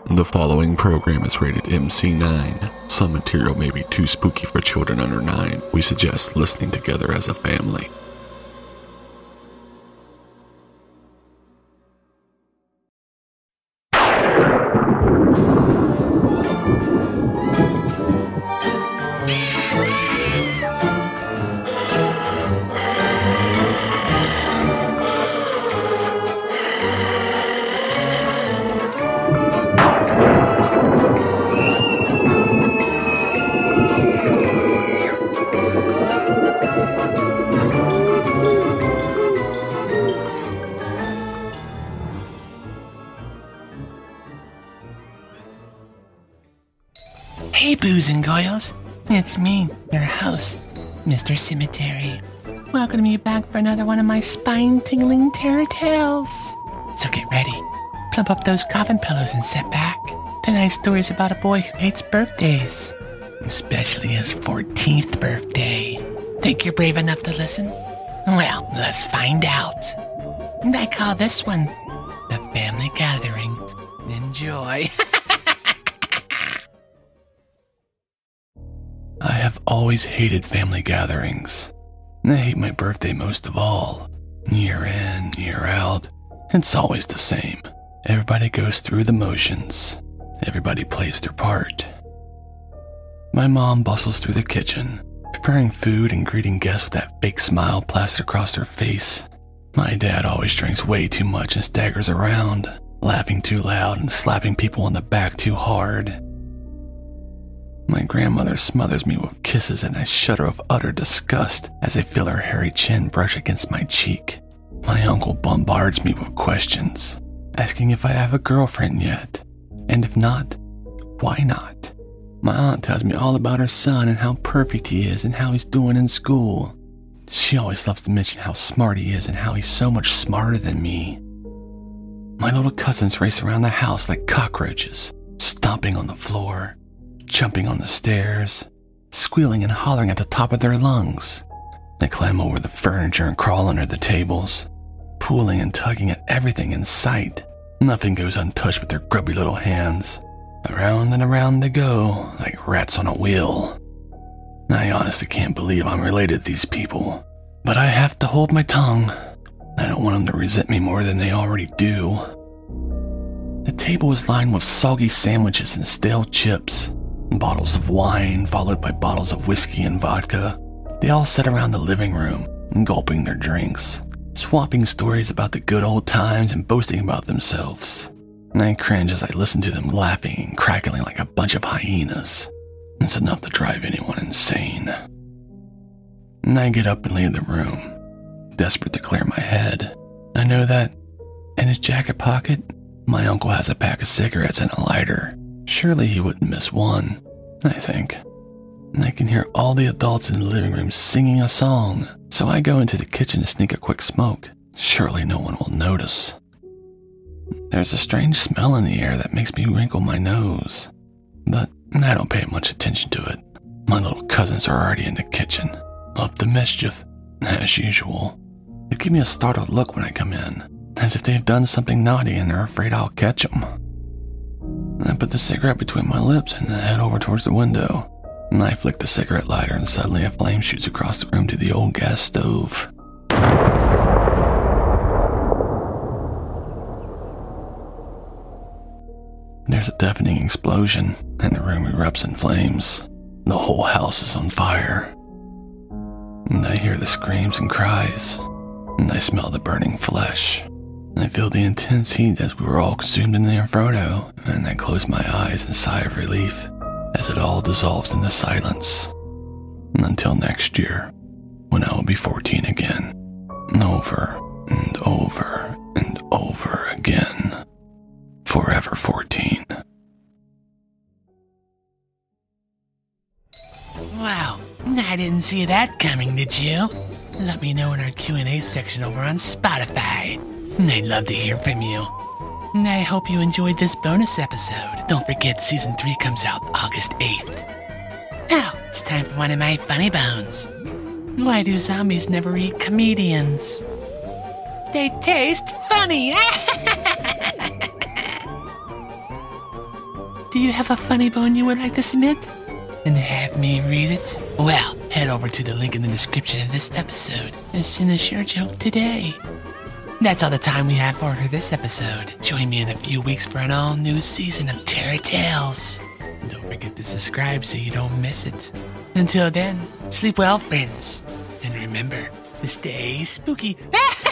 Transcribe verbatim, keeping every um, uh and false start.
The following program is rated M C nine. Some material may be too spooky for children under nine. We suggest listening together as a family. Hey, boos and goyles. It's me, your host, Mister Cemetery. Welcoming you back for another one of my spine-tingling terror tales. So get ready, plump up those coffin pillows and sit back. Tonight's story is about a boy who hates birthdays, especially his fourteenth birthday. Think you're brave enough to listen? Well, let's find out. And I call this one The Family Gathering. Enjoy. I have always hated family gatherings. I hate my birthday most of all. Year in, year out, it's always the same. Everybody goes through the motions. Everybody plays their part. My mom bustles through the kitchen, preparing food and greeting guests with that fake smile plastered across her face. My dad always drinks way too much and staggers around, laughing too loud and slapping people on the back too hard. My grandmother smothers me with kisses and I shudder with utter disgust as I feel her hairy chin brush against my cheek. My uncle bombards me with questions, asking if I have a girlfriend yet, and if not, why not? My aunt tells me all about her son and how perfect he is and how he's doing in school. She always loves to mention how smart he is and how he's so much smarter than me. My little cousins race around the house like cockroaches, stomping on the floor, jumping on the stairs, squealing and hollering at the top of their lungs. They climb over the furniture and crawl under the tables, pulling and tugging at everything in sight. Nothing goes untouched with their grubby little hands. Around and around they go, like rats on a wheel. I honestly can't believe I'm related to these people, but I have to hold my tongue. I don't want them to resent me more than they already do. The table is lined with soggy sandwiches and stale chips. Bottles of wine, followed by bottles of whiskey and vodka. They all sit around the living room, gulping their drinks, swapping stories about the good old times and boasting about themselves. I cringe as I listen to them laughing and crackling like a bunch of hyenas. It's enough to drive anyone insane. And I get up and leave the room, desperate to clear my head. I know that, in his jacket pocket, my uncle has a pack of cigarettes and a lighter. Surely he wouldn't miss one, I think. And I can hear all the adults in the living room singing a song, so I go into the kitchen to sneak a quick smoke. Surely no one will notice. There's a strange smell in the air that makes me wrinkle my nose, but I don't pay much attention to it. My little cousins are already in the kitchen, up to mischief, as usual. They give me a startled look when I come in, as if they've done something naughty and are afraid I'll catch them. I put the cigarette between my lips and head over towards the window. And I flick the cigarette lighter and suddenly a flame shoots across the room to the old gas stove. There's a deafening explosion and the room erupts in flames. The whole house is on fire. And I hear the screams and cries. And I smell the burning flesh. I feel the intense heat as we were all consumed in the inferno, and I close my eyes and sigh of relief as it all dissolves into silence. And until next year, when I will be fourteen again, over and over and over again, forever fourteen. Wow, I didn't see that coming, did you? Let me know in our Q and A section over on Spotify. I'd love to hear from you. I hope you enjoyed this bonus episode. Don't forget season three comes out August eighth. Now, it's time for one of my funny bones. Why do zombies never eat comedians? They taste funny. you have a funny bone you would like to submit and have me read it? Well, head over to the link in the description of this episode and send us your joke today. That's all the time we have for this episode. Join me in a few weeks for an all-new season of Terror Tales. And don't forget to subscribe so you don't miss it. Until then, sleep well, friends. And remember to stay spooky.